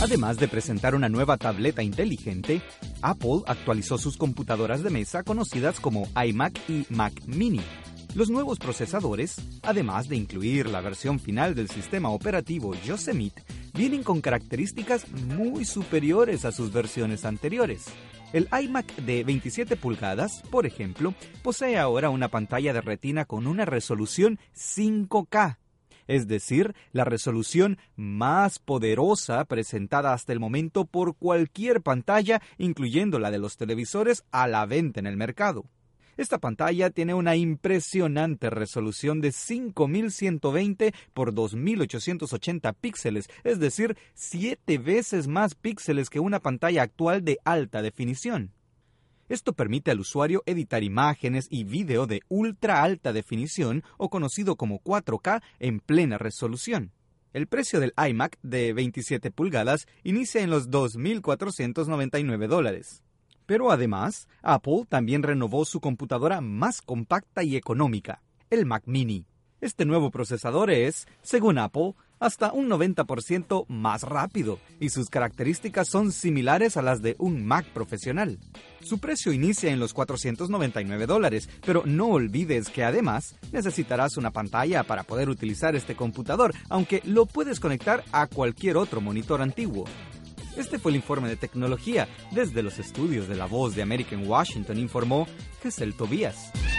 Además de presentar una nueva tableta inteligente, Apple actualizó sus computadoras de mesa conocidas como iMac y Mac Mini. Los nuevos procesadores, además de incluir la versión final del sistema operativo Yosemite, vienen con características muy superiores a sus versiones anteriores. El iMac de 27 pulgadas, por ejemplo, posee ahora una pantalla de retina con una resolución 5K, es decir, la resolución más poderosa presentada hasta el momento por cualquier pantalla, incluyendo la de los televisores a la venta en el mercado. Esta pantalla tiene una impresionante resolución de 5120 por 2880 píxeles, es decir, 7 veces más píxeles que una pantalla actual de alta definición. Esto permite al usuario editar imágenes y vídeo de ultra alta definición o conocido como 4K en plena resolución. El precio del iMac de 27 pulgadas inicia en los $2,499. Pero además, Apple también renovó su computadora más compacta y económica, el Mac Mini. Este nuevo procesador es, según Apple, hasta un 90% más rápido y sus características son similares a las de un Mac profesional. Su precio inicia en los $499, pero no olvides que además necesitarás una pantalla para poder utilizar este computador, aunque lo puedes conectar a cualquier otro monitor antiguo. Este fue el informe de tecnología. Desde los estudios de La Voz de América en Washington informó Gesell Tobías.